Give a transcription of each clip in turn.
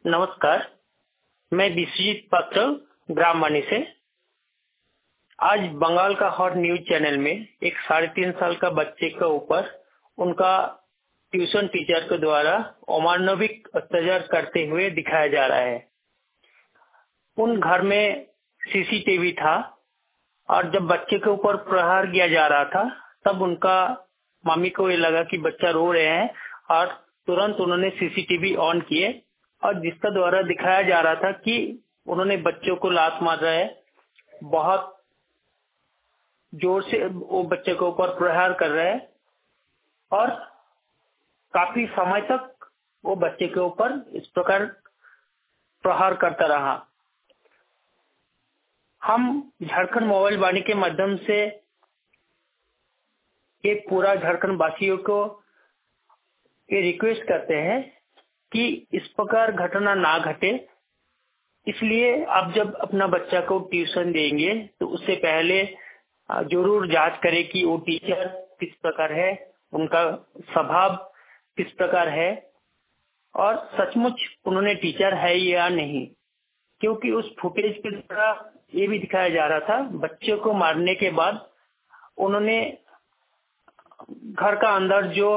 नमस्कार। मैं विश्वजीत पात्र ग्राम वाणी से। आज बंगाल का हॉट न्यूज चैनल में एक 3.5 साल का बच्चे के ऊपर उनका ट्यूशन टीचर के द्वारा अमानविक अत्याचार करते हुए दिखाया जा रहा है। उन घर में सीसीटीवी था और जब बच्चे के ऊपर प्रहार किया जा रहा था तब उनका मम्मी को ये लगा कि बच्चा रो रहे हैं और तुरंत उन्होंने सीसीटीवी ऑन किए और जिसका द्वारा दिखाया जा रहा था कि उन्होंने बच्चों को लात मार रहे हैं, बहुत जोर से वो बच्चे के ऊपर प्रहार कर रहे हैं और काफी समय तक वो बच्चे के ऊपर इस प्रकार प्रहार करता रहा। हम झारखंड मोबाइल वाणी के माध्यम से एक पूरा झारखंड वासियों को ये रिक्वेस्ट करते हैं कि इस प्रकार घटना ना घटे। इसलिए आप जब अपना बच्चा को ट्यूशन देंगे तो उससे पहले जरूर जांच करें कि वो टीचर किस प्रकार है, उनका स्वभाव किस प्रकार है और सचमुच उन्होंने टीचर है या नहीं। क्योंकि उस फुटेज के द्वारा ये भी दिखाया जा रहा था, बच्चे को मारने के बाद उन्होंने घर का अंदर जो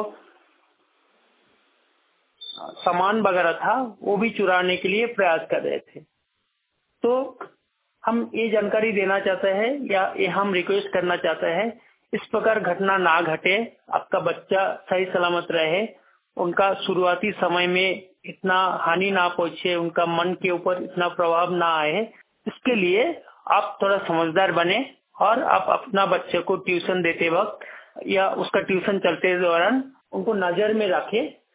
सामान वगैरह था वो भी चुराने के लिए प्रयास कर रहे थे। तो हम ये जानकारी देना चाहते हैं या ये हम रिक्वेस्ट करना चाहते हैं, इस प्रकार घटना ना घटे, आपका बच्चा सही सलामत रहे, उनका शुरुआती समय में इतना हानि ना पहुंचे, उनका मन के ऊपर इतना प्रभाव ना आए। इसके लिए आप थोड़ा समझदार बने और आप अपना बच्चे को ट्यूशन देते वक्त या उसका ट्यूशन चलते दौरान उनको नजर में रखें